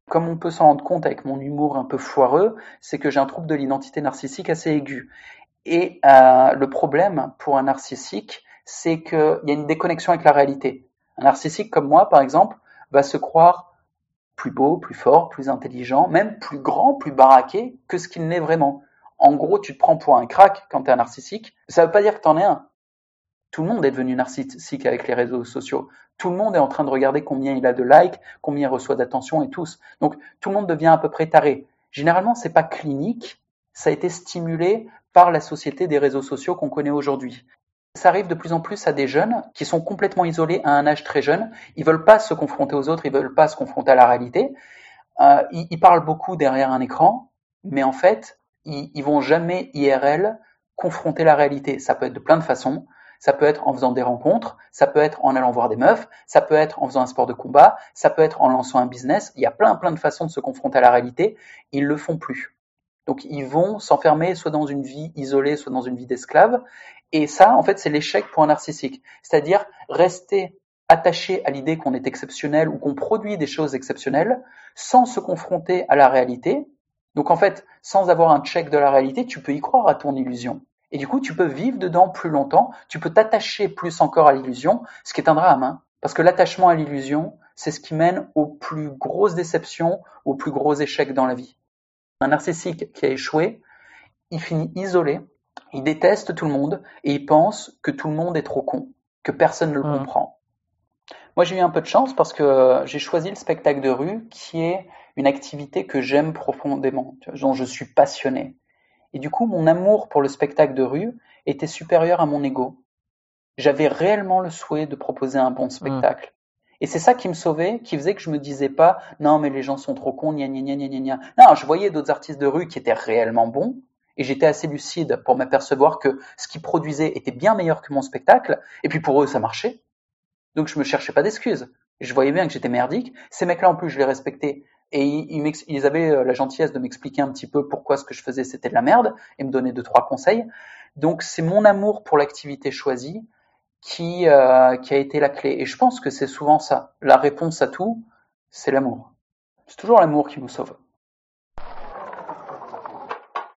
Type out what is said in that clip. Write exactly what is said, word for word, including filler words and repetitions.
Comme on peut s'en rendre compte avec mon humour un peu foireux, c'est que j'ai un trouble de l'identité narcissique assez aigu. Et euh, le problème pour un narcissique, c'est qu'il y a une déconnexion avec la réalité. Un narcissique comme moi, par exemple, va se croire plus beau, plus fort, plus intelligent, même plus grand, plus baraqué que ce qu'il n'est vraiment. En gros, tu te prends pour un crack quand tu es un narcissique. Ça ne veut pas dire que tu en es un. Tout le monde est devenu narcissique avec les réseaux sociaux. Tout le monde est en train de regarder combien il a de likes, combien il reçoit d'attention et tous. Donc, tout le monde devient à peu près taré. Généralement, c'est pas clinique. Ça a été stimulé par la société des réseaux sociaux qu'on connaît aujourd'hui. Ça arrive de plus en plus à des jeunes qui sont complètement isolés à un âge très jeune. Ils veulent pas se confronter aux autres, ils veulent pas se confronter à la réalité. Euh, ils, ils parlent beaucoup derrière un écran, mais en fait, ils, ils vont jamais I R L confronter la réalité. Ça peut être de plein de façons. Ça peut être en faisant des rencontres, ça peut être en allant voir des meufs, ça peut être en faisant un sport de combat, ça peut être en lançant un business. Il y a plein plein de façons de se confronter à la réalité. Ils le font plus. Donc ils vont s'enfermer soit dans une vie isolée, soit dans une vie d'esclave. Et ça, en fait, c'est l'échec pour un narcissique. C'est-à-dire rester attaché à l'idée qu'on est exceptionnel ou qu'on produit des choses exceptionnelles sans se confronter à la réalité. Donc en fait, sans avoir un check de la réalité, tu peux y croire à ton illusion. Et du coup, tu peux vivre dedans plus longtemps, tu peux t'attacher plus encore à l'illusion, ce qui est un drame, hein. Parce que l'attachement à l'illusion, c'est ce qui mène aux plus grosses déceptions, aux plus gros échecs dans la vie. Un narcissique qui a échoué, il finit isolé, il déteste tout le monde et il pense que tout le monde est trop con, que personne ne le Mmh. comprend. Moi, j'ai eu un peu de chance parce que j'ai choisi le spectacle de rue, qui est une activité que j'aime profondément, dont je suis passionné. Et du coup, mon amour pour le spectacle de rue était supérieur à mon ego. J'avais réellement le souhait de proposer un bon Mmh. spectacle. Et c'est ça qui me sauvait, qui faisait que je me disais pas, non, mais les gens sont trop cons, gna gna gna gna gna. Non, je voyais d'autres artistes de rue qui étaient réellement bons, et j'étais assez lucide pour m'apercevoir que ce qu'ils produisaient était bien meilleur que mon spectacle, et puis pour eux, ça marchait. Donc je me cherchais pas d'excuses. Je voyais bien que j'étais merdique. Ces mecs-là, en plus, je les respectais. Et ils, ils avaient la gentillesse de m'expliquer un petit peu pourquoi ce que je faisais, c'était de la merde, et me donner deux, trois conseils. Donc c'est mon amour pour l'activité choisie qui, euh, qui a été la clé. Et je pense que c'est souvent ça. La réponse à tout, c'est l'amour. C'est toujours l'amour qui nous sauve.